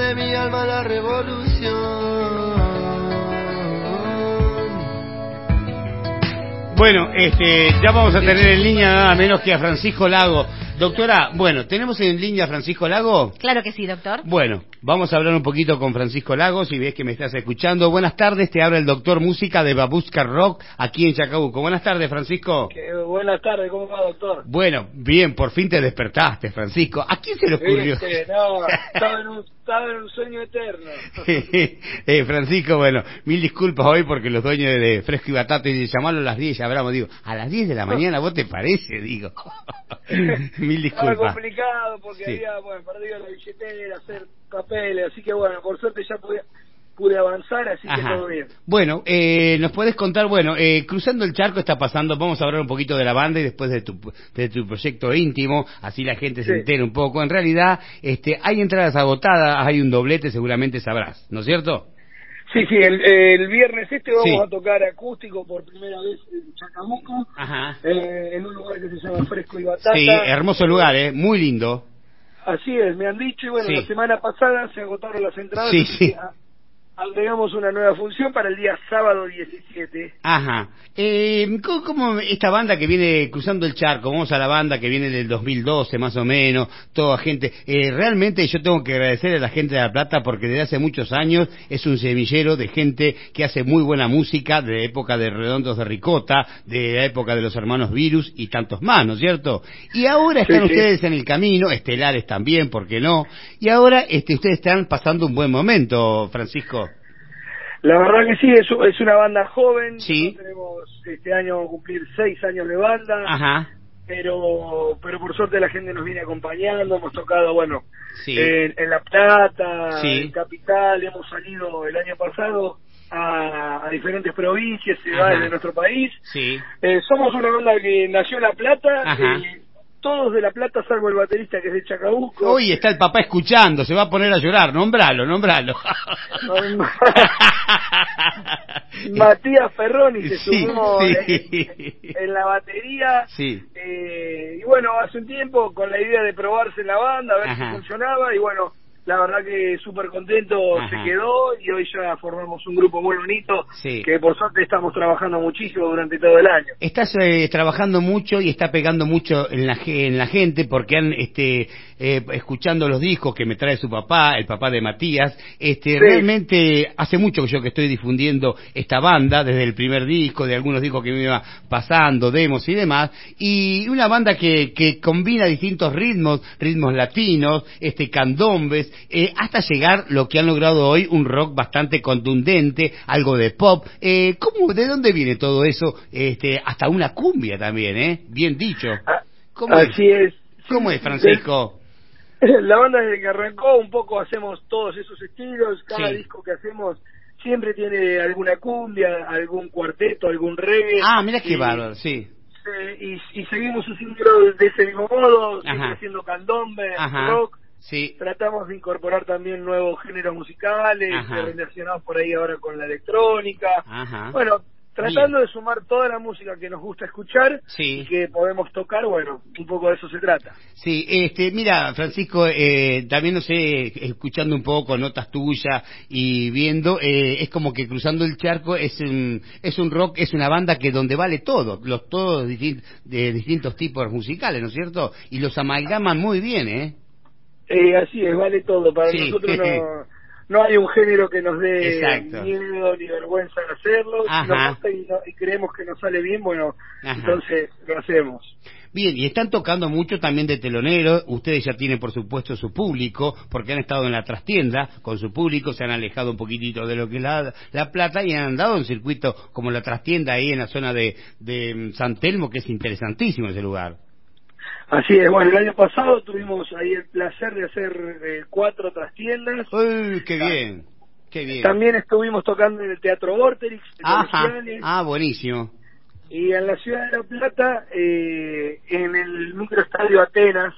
de mi alma la revolución. Bueno, ya vamos a tener en línea nada menos que a Francisco Lago. Doctora, bueno, ¿tenemos en línea a Francisco Lago? Claro que sí, doctor. Bueno, vamos a hablar un poquito con Francisco Lago, si ves que me estás escuchando. Buenas tardes, te habla el doctor Música de Babushka Rock, aquí en Chacabuco. Buenas tardes, Francisco. Buenas tardes, ¿cómo va, doctor? Bueno, bien, por fin te despertaste, Francisco. ¿A quién se le ocurrió? No, estaba en un sueño eterno. Francisco, bueno, mil disculpas hoy porque los dueños de Fresco y Batata y de llamarlo a las 10, ya hablamos, digo, a las 10 de la mañana, ¿vos te parece? Digo, mil disculpas. Estaba complicado porque sí. había, perdido la billetera, hacer papeles, así que bueno, por suerte ya pude avanzar, así que todo bien. Bueno, nos puedes contar, bueno, Cruzando el Charco está pasando, vamos a hablar un poquito de la banda y después de tu proyecto íntimo, así la gente se entera un poco. En realidad, hay entradas agotadas, hay un doblete, seguramente sabrás, ¿no es cierto? Sí, el viernes vamos a tocar acústico por primera vez en Chacabuco, en un lugar que se llama Fresco y Batata. Sí, hermoso lugar, muy lindo. Así es, me han dicho, y bueno, la semana pasada se agotaron las entradas. Sí. Agregamos una nueva función para el día sábado 17. ¿Cómo esta banda que viene Cruzando el Charco? Vamos a la banda que viene del 2012 más o menos, toda gente. Realmente yo tengo que agradecer a la gente de La Plata porque desde hace muchos años es un semillero de gente que hace muy buena música, de la época de Redondos de Ricota, de la época de los hermanos Virus y tantos más, ¿no es cierto? Y ahora están ustedes en el camino, estelares también, ¿por qué no? Y ahora ustedes están pasando un buen momento, Francisco. La verdad que sí, es una banda joven. Sí. Tenemos este año a cumplir 6 años de banda. Pero por suerte la gente nos viene acompañando. Hemos tocado, en La Plata, en Capital. Hemos salido el año pasado a diferentes provincias, ciudades de nuestro país. Somos una banda que nació en La Plata. Todos de La Plata, salvo el baterista que es de Chacabuco. Hoy está el papá escuchando, se va a poner a llorar, nombralo. Matías Ferroni se sumó en la batería. Y bueno, hace un tiempo con la idea de probarse en la banda, a ver si funcionaba, y bueno, la verdad que súper contento se quedó, y hoy ya formamos un grupo muy bonito, que por suerte estamos trabajando muchísimo durante todo el año. Estás trabajando mucho y está pegando mucho en la gente porque han escuchando los discos que me trae su papá, el papá de Matías. Realmente hace mucho que estoy difundiendo esta banda, desde el primer disco, de algunos discos que me iba pasando, demos y demás, y una banda que combina distintos ritmos latinos, candombes, hasta llegar lo que han logrado hoy, un rock bastante contundente, algo de pop. ¿De dónde viene todo eso? Hasta una cumbia también, bien dicho. Así es. ¿Cómo es, Francisco? La banda desde que arrancó un poco hacemos todos esos estilos, cada disco que hacemos siempre tiene alguna cumbia, algún cuarteto, algún reggae. Mira qué bárbaro, y seguimos haciendo de ese mismo modo, siempre haciendo candombe, rock. Tratamos de incorporar también nuevos géneros musicales relacionados por ahí ahora con la electrónica. Bueno, tratando de sumar toda la música que nos gusta escuchar y que podemos tocar, un poco de eso se trata. Mira, Francisco, también no sé, escuchando un poco notas tuyas y viendo, es como que Cruzando el Charco es un rock, es una banda que donde vale todo, todos de distintos tipos musicales, ¿no es cierto? Y los amalgaman muy bien, así es, vale todo. Para nosotros no hay un género que nos dé miedo ni vergüenza de hacerlo. Si nos gusta y creemos que nos sale bien, entonces lo hacemos. Bien, y están tocando mucho también de telonero. Ustedes ya tienen, por supuesto, su público, porque han estado en la trastienda con su público, se han alejado un poquitito de lo que es la Plata y han andado en circuito como la trastienda ahí en la zona de San Telmo, que es interesantísimo ese lugar. Así es, el año pasado tuvimos ahí el placer de hacer 4 trastiendas. ¡Uy, qué bien! ¡Qué bien! También estuvimos tocando en el Teatro Vorterix. Buenísimo. Y en la ciudad de La Plata, en el microestadio Atenas,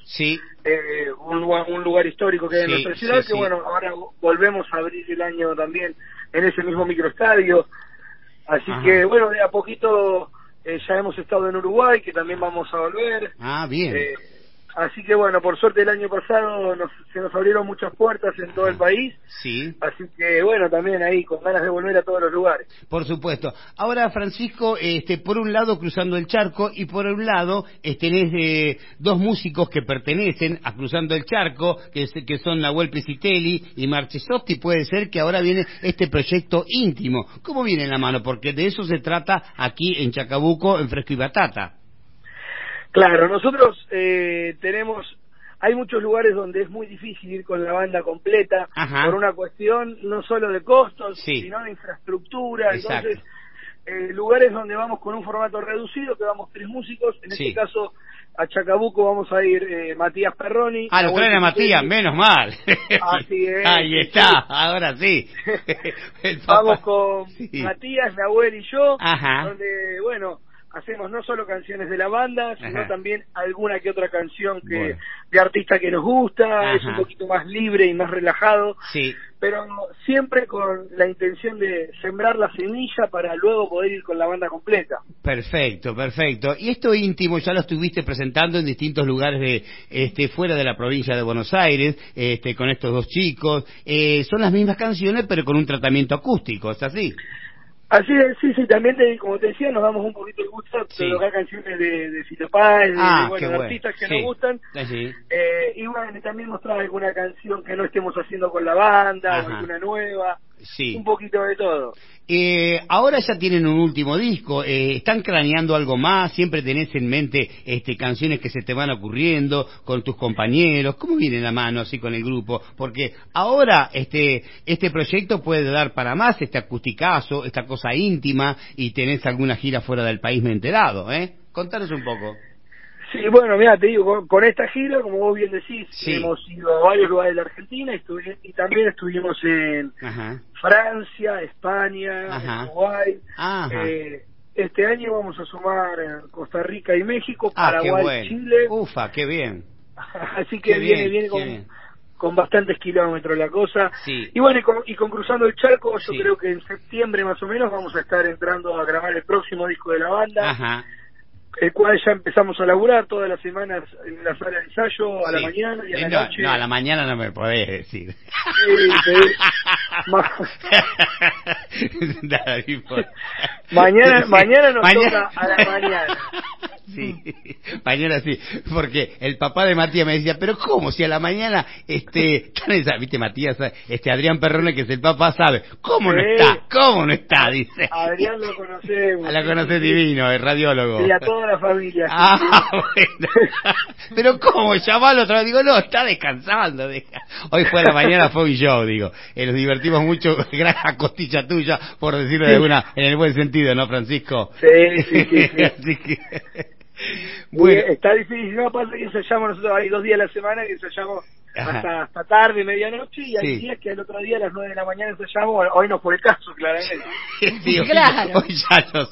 un lugar histórico que hay en nuestra ciudad, que ahora volvemos a abrir el año también en ese mismo microestadio. Así que, de a poquito... ya hemos estado en Uruguay, que también vamos a volver. Bien. Así que bueno, por suerte el año pasado se nos abrieron muchas puertas en todo el país. Sí. Así que bueno, también ahí con ganas de volver a todos los lugares. Por supuesto. Ahora, Francisco, por un lado Cruzando el Charco y por un lado tenés dos músicos que pertenecen a Cruzando el Charco, que son Nahuel Pesitelli y Marchesotti. Puede ser que ahora viene este proyecto íntimo. ¿Cómo viene en la mano? Porque de eso se trata aquí en Chacabuco, en Fresco y Batata. Claro, nosotros hay muchos lugares donde es muy difícil ir con la banda completa. Ajá. Por una cuestión no solo de costos, sí, sino de infraestructura. Exacto. Entonces, lugares donde vamos con un formato reducido, que vamos 3 músicos, en sí, este caso a Chacabuco vamos a ir Matías Perroni. Ah, lo traen a Matías, menos mal. Así es. Ahí está, sí, ahora sí. Vamos con sí, Matías, Nahuel y yo. Ajá. Donde, bueno, hacemos no solo canciones de la banda, sino ajá, también alguna que otra canción que bueno, de artista que nos gusta. Ajá. Es un poquito más libre y más relajado, sí, pero siempre con la intención de sembrar la semilla para luego poder ir con la banda completa. Perfecto, perfecto. Y esto íntimo ya lo estuviste presentando en distintos lugares de fuera de la provincia de Buenos Aires, con estos dos chicos. Son las mismas canciones, pero con un tratamiento acústico, ¿es así? Así es, sí, también como te decía, nos damos un poquito el gusto de tocar canciones de Fito Páez, de artistas que nos gustan, sí, y bueno, también mostrar alguna canción que no estemos haciendo con la banda, ajá, o alguna nueva, sí, un poquito de todo. Ahora ya tienen un último disco, están craneando algo más, siempre tenés en mente canciones que se te van ocurriendo con tus compañeros. ¿Cómo viene la mano así con el grupo? Porque ahora este proyecto puede dar para más, este acusticazo, esta cosa íntima, y tenés alguna gira fuera del país, me he enterado, Contanos un poco. Sí, bueno, mira, te digo, con esta gira, como vos bien decís, sí, hemos ido a varios lugares de la Argentina y también estuvimos en ajá, Francia, España, ajá, Uruguay. Este año vamos a sumar Costa Rica y México, Paraguay, bueno, Chile. Ufa, qué bien. Así que viene con bastantes kilómetros la cosa. Sí. Y bueno, y con Cruzando el Charco, yo sí, creo que en septiembre más o menos vamos a estar entrando a grabar el próximo disco de la banda. Ajá. El cual ya empezamos a laburar todas las semanas en la sala de ensayo, a sí, la mañana y a la noche. No, a la mañana no me podés decir. Mañana nos toca a la mañana. Sí, mañana sí, porque el papá de Matías me decía, pero ¿cómo? Si a la mañana, viste Matías, Adrián Perrone, que es el papá, sabe, ¿cómo no está? ¿Cómo no está? Dice. Adrián lo conocemos. La conocés divino, el radiólogo. Y a toda la familia. Bueno. Pero ¿cómo? Llamalo otra vez, digo, no, está descansando. Hoy fue a la mañana, fue un show, digo, nos divertimos mucho, gran costilla tuya, por decirlo de alguna, en el buen sentido, ¿no, Francisco? Sí. Así que... Bueno, está difícil, no pasa que ensayamos nosotros, hay 2 días a la semana que ensayamos hasta tarde, medianoche, y hay días que al otro día a las 9 de la mañana ensayamos, hoy no fue el caso, claramente. Sí, claro. Hoy ya lo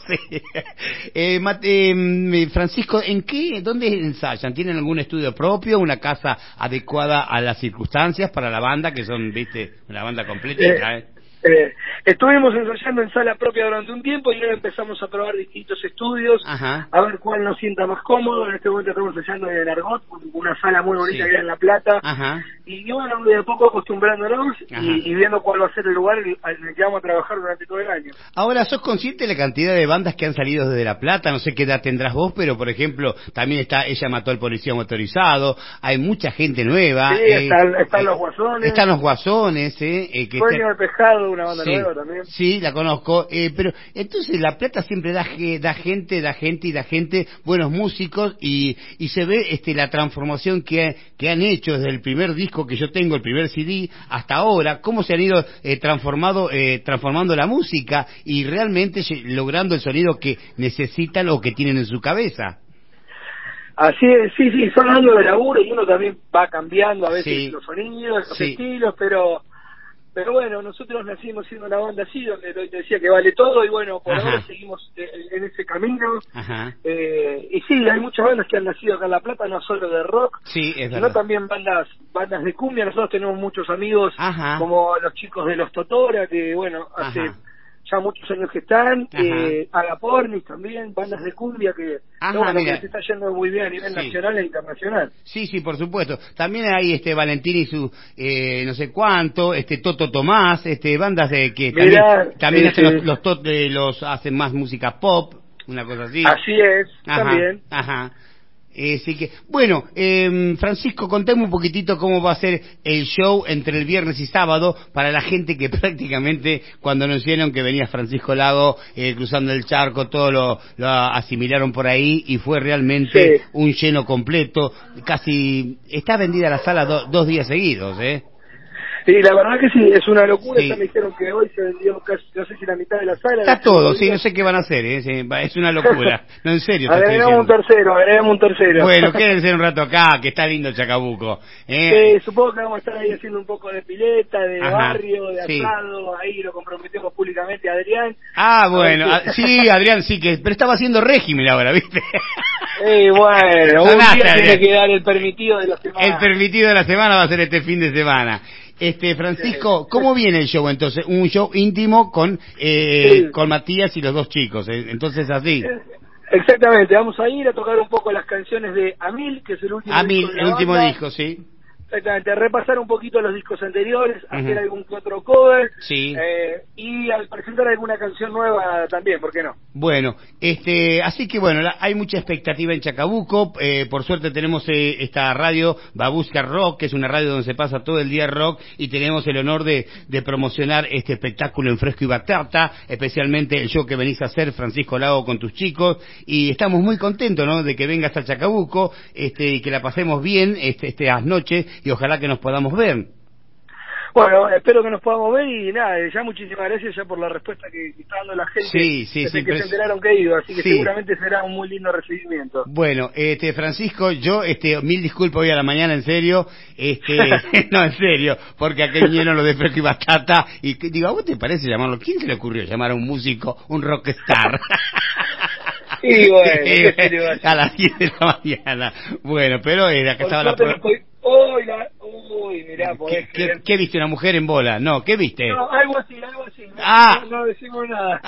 sé. Francisco, ¿dónde ensayan? ¿Tienen algún estudio propio, una casa adecuada a las circunstancias para la banda, que son, viste, una banda completa? Estuvimos ensayando en sala propia durante un tiempo y ahora empezamos a probar distintos estudios, ajá, a ver cuál nos sienta más cómodo. En este momento estamos ensayando en Argot, una sala muy bonita, sí, que hay en La Plata, ajá, y bueno, de a poco acostumbrándonos y viendo cuál va a ser el lugar en el que vamos a trabajar durante todo el año. Ahora, ¿sos consciente de la cantidad de bandas que han salido desde La Plata? No sé qué edad tendrás vos, pero por ejemplo, también está Ella mató al policía motorizado, hay mucha gente nueva. Sí, están los Guasones. Están los Guasones, Sueño de Pescado, una banda nueva también. Sí, la conozco, pero entonces La Plata siempre da gente, buenos músicos, y se ve la transformación que han hecho desde el primer disco que yo tengo, el primer CD, hasta ahora, cómo se han ido transformando la música y realmente logrando el sonido que necesitan o que tienen en su cabeza. Así es, sí, son años de laburo y uno también va cambiando a veces los sonidos, los estilos, pero bueno, nosotros nacimos siendo una banda así, donde te decía que vale todo, y bueno, por ahora seguimos en ese camino. Y sí, hay muchas bandas que han nacido acá en La Plata, no solo de rock, sino también bandas de cumbia. Nosotros tenemos muchos amigos, como los chicos de Los Totora, que bueno, hace ya muchos años que están, Agapornis también, bandas de cumbia que se está yendo muy bien a nivel nacional e internacional. Sí, sí, por supuesto. También hay Valentín y su no sé cuánto, Toto Tomás, bandas de que también hacen los hacen más música pop, una cosa así. Así es, también. Así que, bueno, Francisco, contame un poquitito cómo va a ser el show entre el viernes y sábado para la gente que prácticamente cuando anunciaron que venía Francisco Lago cruzando el charco, todo lo asimilaron por ahí y fue realmente un lleno completo. Casi está vendida la sala 2 días seguidos, Sí, la verdad que sí, es una locura. Ya me dijeron que hoy se vendió casi, no sé si la mitad de la sala. Está todo, no sé qué van a hacer, es una locura. No, en serio. Agregamos un tercero. Bueno, quédense un rato acá, que está lindo Chacabuco. Supongo que vamos a estar ahí haciendo un poco de pileta, de barrio, de asado, ahí lo comprometemos públicamente a Adrián. Bueno, sí, Adrián, sí, pero estaba haciendo régimen ahora, ¿viste? Bueno, un día tiene que dar el permitido de la semana. El permitido de la semana va a ser este fin de semana. Francisco, ¿cómo viene el show entonces? Un show íntimo con Matías y los 2 chicos, entonces así. Exactamente, vamos a ir a tocar un poco las canciones de Amil, que es el último disco, sí. Exactamente, repasar un poquito los discos anteriores, hacer algún que otro cover, y al presentar alguna canción nueva también, ¿por qué no? Bueno, así que bueno, hay mucha expectativa en Chacabuco, por suerte tenemos esta radio Babushka Rock, que es una radio donde se pasa todo el día rock, y tenemos el honor de promocionar este espectáculo en Fresco y Batata, especialmente el show que venís a hacer, Francisco Lago, con tus chicos, y estamos muy contentos, ¿no?, de que vengas a Chacabuco, y que la pasemos bien, estas noches, y ojalá que nos podamos ver. Bueno, espero que nos podamos ver y nada, ya muchísimas gracias ya por la respuesta que está dando la gente desde que se enteraron que he ido, así que seguramente será un muy lindo recibimiento. Bueno, Francisco, yo mil disculpas hoy a la mañana, en serio, no, en serio, porque aquí vinieron los de Fresco y Batata y digo, ¿a vos te parece llamarlo? ¿Quién se le ocurrió llamar a un músico un rockstar? Y bueno, a las 10 de la mañana. Bueno, pero acá estaba la prueba. Uy, mirá, ¿Qué viste? ¿Una mujer en bola? No, ¿qué viste? No, algo así. No decimos nada.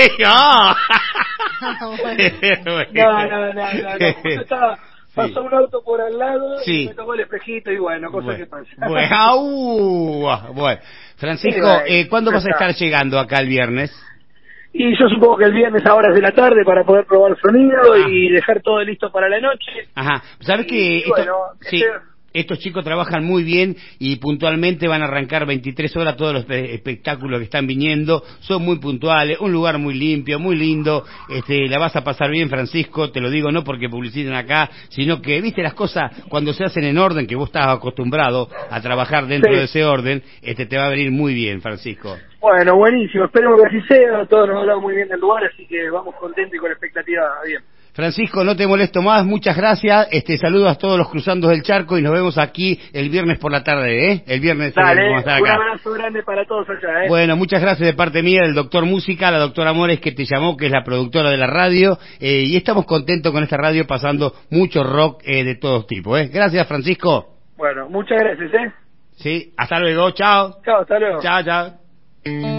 No. Pasó un auto por al lado y me tomó el espejito y bueno, cosa que pasa. Bueno. Francisco, ¿cuándo vas a estar llegando acá el viernes? Y yo supongo que el viernes a horas de la tarde para poder probar el sonido y dejar todo listo para la noche. ¿Sabes que estos chicos trabajan muy bien y puntualmente van a arrancar 23 horas todos los espectáculos que están viniendo? Son muy puntuales, un lugar muy limpio, muy lindo. La vas a pasar bien, Francisco, te lo digo no porque publiciten acá, sino que, viste, las cosas cuando se hacen en orden, que vos estás acostumbrado a trabajar dentro de ese orden, te va a venir muy bien, Francisco. Bueno, buenísimo, esperemos que así sea. Todos nos han hablado muy bien del lugar, así que vamos contentos y con expectativa bien. Francisco, no te molesto más, muchas gracias, saludos a todos los cruzandos del charco y nos vemos aquí el viernes por la tarde, El viernes vamos a estar acá. Un abrazo grande para todos allá, Bueno, muchas gracias de parte mía, del doctor Música, la doctora Amores que te llamó, que es la productora de la radio, y estamos contentos con esta radio pasando mucho rock de todos tipos, Gracias, Francisco. Bueno, muchas gracias, Sí, hasta luego, chao. Chao, hasta luego. Chao.